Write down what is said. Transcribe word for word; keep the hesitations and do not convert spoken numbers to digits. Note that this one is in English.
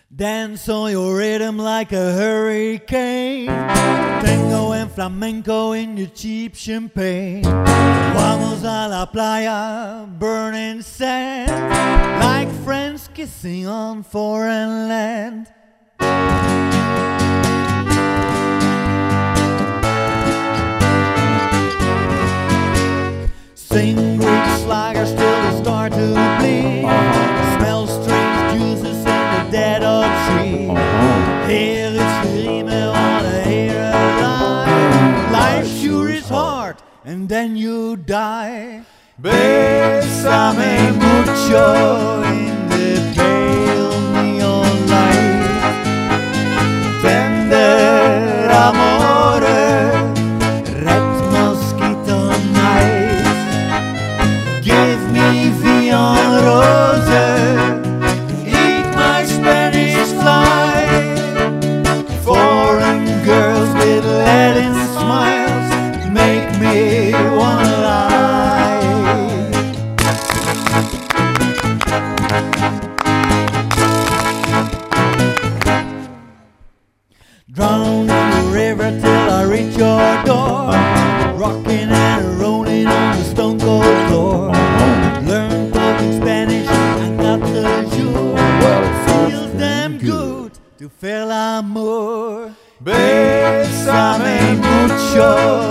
Dance on your rhythm like a hurricane. Tango and flamenco in your cheap champagne. Vamos a la playa, burning sand, like friends kissing on foreign land. Sing Greek sliders till they start to bleed. Smell strange juices in the dead of tree. Here it's riemen on a hair alive. Life sure is hard, and then you die. Bésame mucho in the pale neon light. Tender amore, red mosquito night. Give me Vion Rose, eat my Spanish fly. Foreign girls with Latin smiles make me wanna lie. Drown in the river till I reach your door, rocking and rolling on the stone cold floor. Learn talking Spanish and got the jour. Feels damn good to feel amor. Bésame mucho